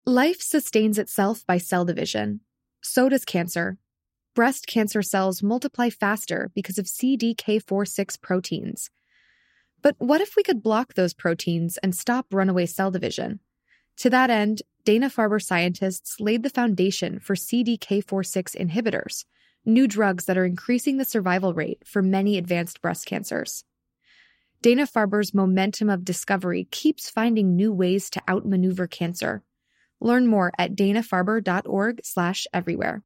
Life sustains itself by cell division. So does cancer. Breast cancer cells multiply faster because of CDK4/6 proteins. But what if we could block those proteins and stop runaway cell division? To that end, Dana-Farber scientists laid the foundation for CDK4/6 inhibitors, new drugs that are increasing the survival rate for many advanced breast cancers. Dana-Farber's momentum of discovery keeps finding new ways to outmaneuver cancer. Learn more at danafarber.org/everywhere.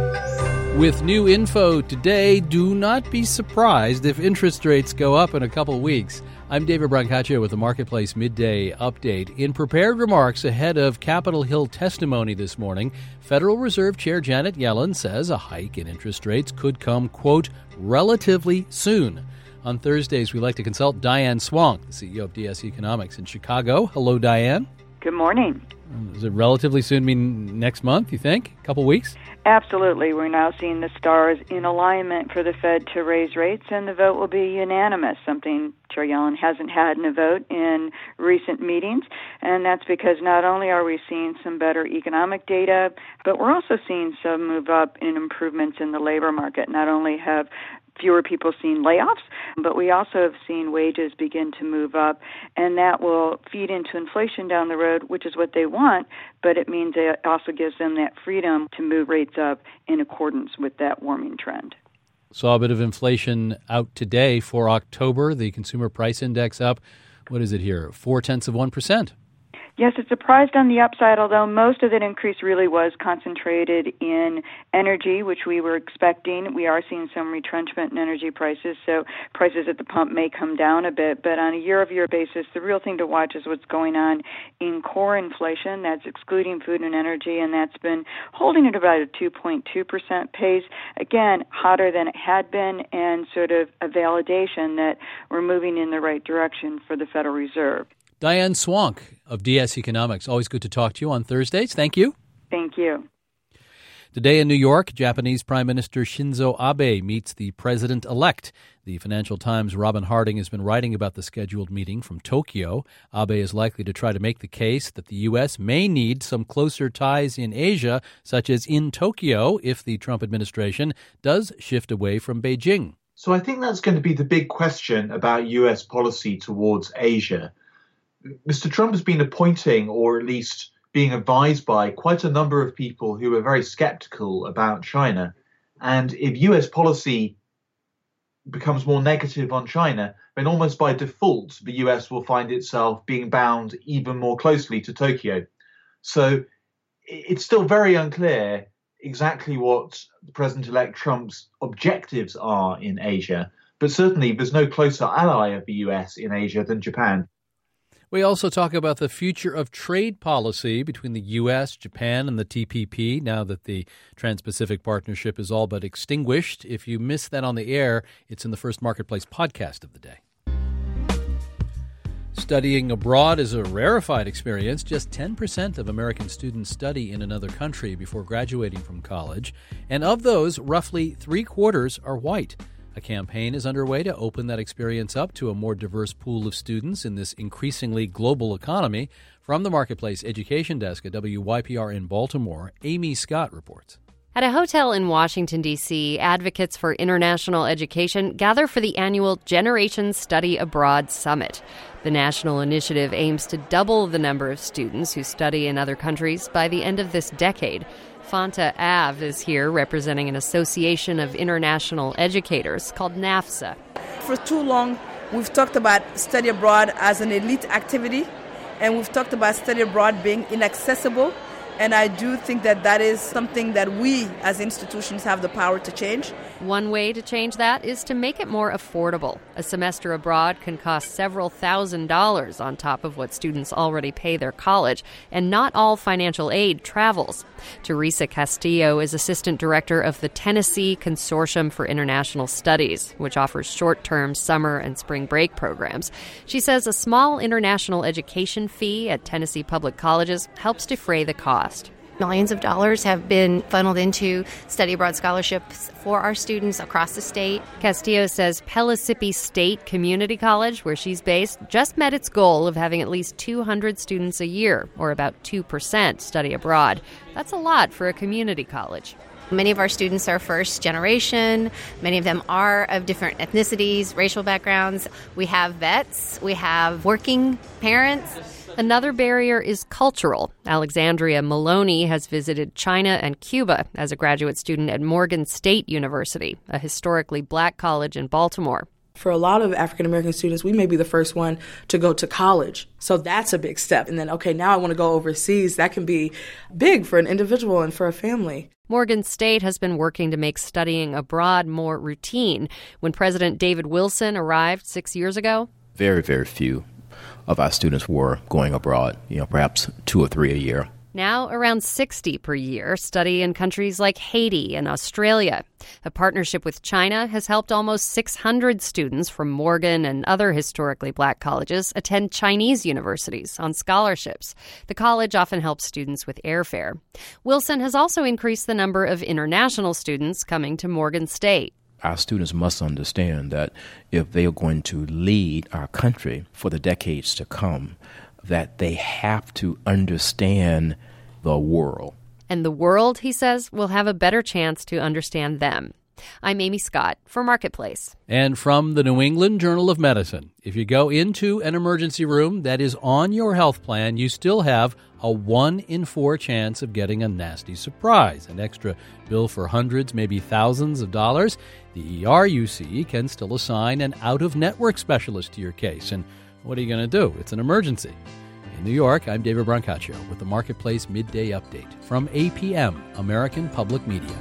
With new info today, do not be surprised if interest rates go up in a couple weeks. I'm David Brancaccio with the Marketplace Midday Update. In prepared remarks ahead of Capitol Hill testimony this morning, Federal Reserve Chair Janet Yellen says a hike in interest rates could come, quote, relatively soon. On Thursdays, we like to consult Diane Swank, the CEO of DS Economics in Chicago. Hello, Diane. Good morning. Does it relatively soon mean next month, you think? A couple weeks? Absolutely. We're now seeing the stars in alignment for the Fed to raise rates, and the vote will be unanimous, something Chair Yellen hasn't had in a vote in recent meetings. And that's because not only are we seeing some better economic data, but we're also seeing some move up in improvements in the labor market. Not only have fewer people seen layoffs, but we also have seen wages begin to move up, and that will feed into inflation down the road, which is what they want, but it means it also gives them that freedom to move rates up in accordance with that warming trend. Saw a bit of inflation out today for October, the consumer price index up, what is it here, 0.4%? Yes, it surprised on the upside, although most of that increase really was concentrated in energy, which we were expecting. We are seeing some retrenchment in energy prices, so prices at the pump may come down a bit. But on a year-over-year basis, the real thing to watch is what's going on in core inflation. That's excluding food and energy, and that's been holding at about a 2.2% pace. Again, hotter than it had been, and sort of a validation that we're moving in the right direction for the Federal Reserve. Diane Swank of DS Economics. Always good to talk to you on Thursdays. Thank you. Thank you. Today in New York, Japanese Prime Minister Shinzo Abe meets the president-elect. The Financial Times' Robin Harding has been writing about the scheduled meeting from Tokyo. Abe is likely to try to make the case that the U.S. may need some closer ties in Asia, such as in Tokyo, if the Trump administration does shift away from Beijing. So I think that's going to be the big question about U.S. policy towards Asia. Mr. Trump has been appointing, or at least being advised by, quite a number of people who are very skeptical about China. And if US policy becomes more negative on China, then almost by default, the US will find itself being bound even more closely to Tokyo. So it's still very unclear exactly what President-elect Trump's objectives are in Asia. But certainly there's no closer ally of the US in Asia than Japan. We also talk about the future of trade policy between the U.S., Japan, and the TPP now that the Trans-Pacific Partnership is all but extinguished. If you missed that on the air, it's in the First Marketplace podcast of the day. Studying abroad is a rarefied experience. Just 10% of American students study in another country before graduating from college. And of those, roughly 3/4 are white. A campaign is underway to open that experience up to a more diverse pool of students in this increasingly global economy. From the Marketplace Education Desk at WYPR in Baltimore, Amy Scott reports. At a hotel in Washington, D.C., advocates for international education gather for the annual Generations Study Abroad Summit. The national initiative aims to double the number of students who study in other countries by the end of this decade. Fanta Av is here representing an association of international educators called NAFSA. For too long, we've talked about study abroad as an elite activity, and we've talked about study abroad being inaccessible. And I do think that that is something that we as institutions have the power to change. One way to change that is to make it more affordable. A semester abroad can cost several $1,000s on top of what students already pay their college, and not all financial aid travels. Teresa Castillo is assistant director of the Tennessee Consortium for International Studies, which offers short-term summer and spring break programs. She says a small international education fee at Tennessee public colleges helps defray the cost. Millions of dollars have been funneled into study abroad scholarships for our students across the state. Castillo says Pellissippi State Community College, where she's based, just met its goal of having at least 200 students a year, or about 2%, study abroad. That's a lot for a community college. Many of our students are first generation. Many of them are of different ethnicities, racial backgrounds. We have vets. We have working parents. Another barrier is cultural. Alexandria Maloney has visited China and Cuba as a graduate student at Morgan State University, a historically black college in Baltimore. For a lot of African-American students, we may be the first one to go to college. So that's a big step. And then, okay, now I want to go overseas. That can be big for an individual and for a family. Morgan State has been working to make studying abroad more routine. When President David Wilson arrived 6 years ago, very, very few of our students were going abroad, perhaps 2 or 3 a year. Now around 60 per year study in countries like Haiti and Australia. A partnership with China has helped almost 600 students from Morgan and other historically black colleges attend Chinese universities on scholarships. The college often helps students with airfare. Wilson has also increased the number of international students coming to Morgan State. Our students must understand that if they are going to lead our country for the decades to come, that they have to understand the world. And the world, he says, will have a better chance to understand them. I'm Amy Scott for Marketplace. And from the New England Journal of Medicine, if you go into an emergency room that is on your health plan, you still have a 1 in 4 chance of getting a nasty surprise, an extra bill for hundreds, maybe thousands of dollars. The ER you see can still assign an out-of-network specialist to your case. And what are you going to do? It's an emergency. In New York, I'm David Brancaccio with the Marketplace Midday Update from APM, American Public Media.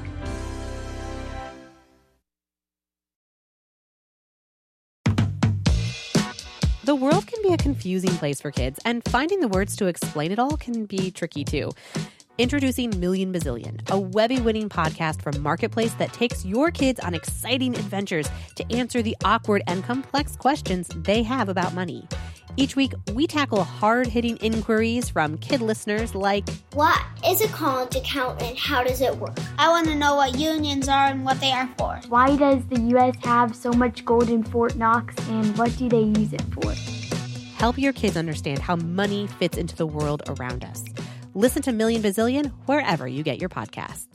The world can be a confusing place for kids, and finding the words to explain it all can be tricky too. Introducing Million Bazillion, a Webby-winning podcast from Marketplace that takes your kids on exciting adventures to answer the awkward and complex questions they have about money. Each week, we tackle hard-hitting inquiries from kid listeners like, what is a college account and how does it work? I want to know what unions are and what they are for. Why does the U.S. have so much gold in Fort Knox and what do they use it for? Help your kids understand how money fits into the world around us. Listen to Million Bazillion wherever you get your podcasts.